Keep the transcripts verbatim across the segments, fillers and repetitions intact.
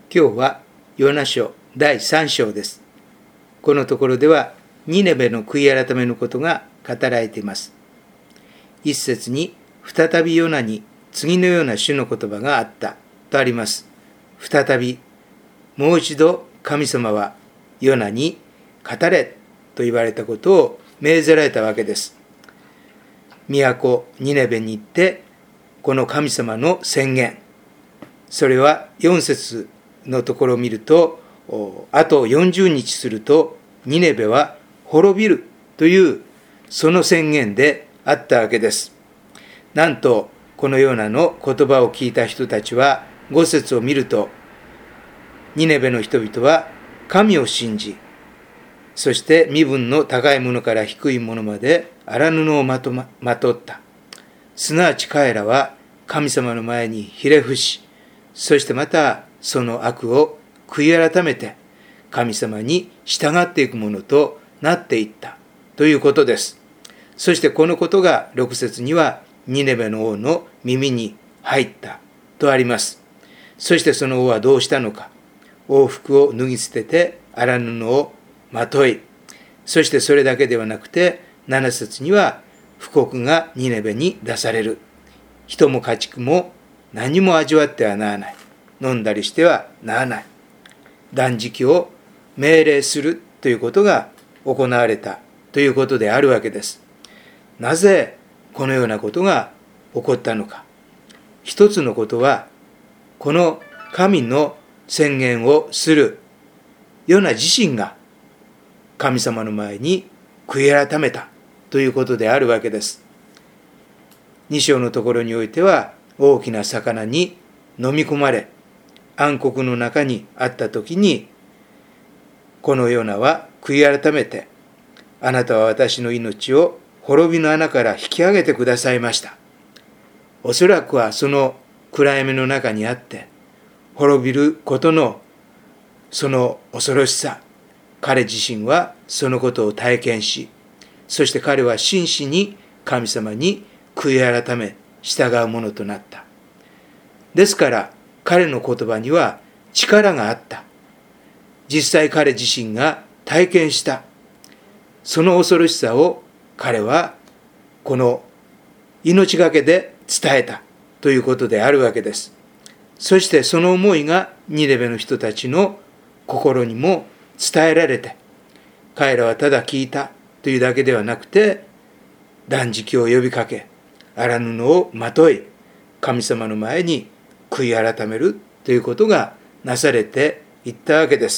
今日はヨナ書だいさん章です。このところではニネベの悔い改めのことが語られています。一節に再びヨナに次のような主の言葉があったとあります。再び、もう一度神様はヨナに語れと言われたことを命ぜられたわけです。都ニネベに行ってこの神様の宣言、それはよん節のところを見ると、あとよんじゅうにちするとニネベは滅びるというその宣言であったわけです。なんとこのヨナの言葉を聞いた人たちはご節を見ると、ニネベの人々は神を信じ、そして身分の高いものから低いものまで荒布をまと、ま、まとった。すなわち彼らは神様の前にひれ伏し、そしてまたその悪を悔い改めて神様に従っていくものとなっていったということです。そしてこのことがろく節にはニネベの王の耳に入ったとあります。そしてその王はどうしたのか。王服を脱ぎ捨てて荒布をまとい、そしてそれだけではなくてなな節には布告がニネベに出される。人も家畜も何も味わってはならない。飲んだりしてはならない。断食を命令するということが行われたということであるわけです。なぜこのようなことが起こったのか。一つのことは、この神の宣言をするヨナ自身が神様の前に悔い改めたということであるわけです。に章のところにおいては、大きな魚に飲み込まれ、暗黒の中にあったときに、このヨナは悔い改めて、あなたは私の命を滅びの穴から引き上げてくださいました。おそらくはその暗闇の中にあって、滅びることのその恐ろしさ、彼自身はそのことを体験し、そして彼は真摯に神様に悔い改め従うものとなった。ですから彼の言葉には力があった。実際彼自身が体験したその恐ろしさを彼はこの命がけで伝えたということであるわけです。そしてその思いがニネベの人たちの心にも伝えられて、彼らはただ聞いたというだけではなくて、断食を呼びかけ、荒布をまとい、神様の前に悔い改めるということがなされていったわけです。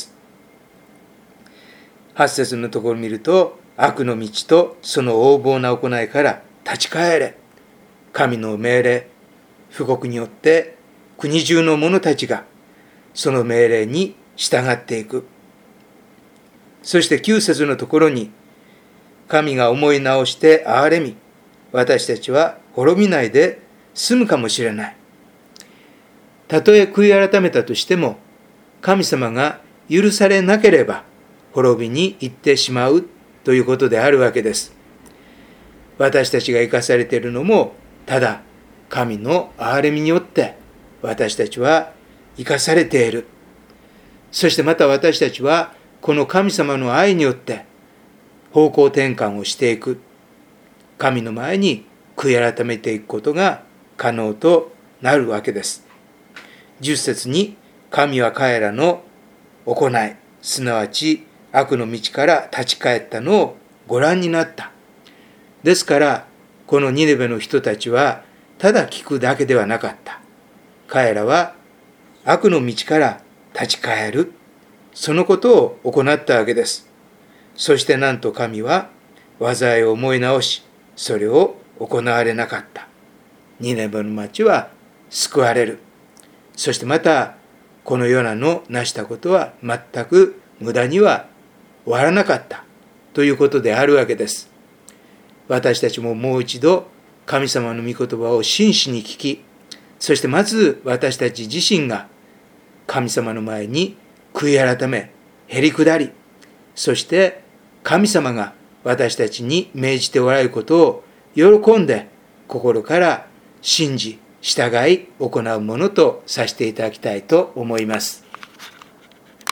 はち節のところを見ると、悪の道とその横暴な行いから立ち返れ。神の命令、布告によって国中の者たちがその命令に従っていく。そしてきゅう節のところに、神が思い直して憐れみ、私たちは滅びないで済むかもしれない。たとえ悔い改めたとしても、神様が許されなければ滅びに行ってしまうということであるわけです。私たちが生かされているのも、ただ神の憐れみによって私たちは生かされている。そしてまた私たちはこの神様の愛によって方向転換をしていく。神の前に悔い改めていくことが可能となるわけです。じゅっ節に、神は彼らの行い、すなわち悪の道から立ち返ったのをご覧になった。ですからこのニネベの人たちはただ聞くだけではなかった。彼らは悪の道から立ち返る、そのことを行ったわけです。そしてなんと神は災いを思い直し、それを行われなかった。ニネベの町は救われる。そしてまたこのヨナの成したことは全く無駄には終わらなかったということであるわけです。私たちももう一度神様の御言葉を真摯に聞き、そしてまず私たち自身が神様の前に悔い改め、へり下り、そして神様が私たちに命じておられることを喜んで心から信じ、従い行うものとさせていただきたいと思います。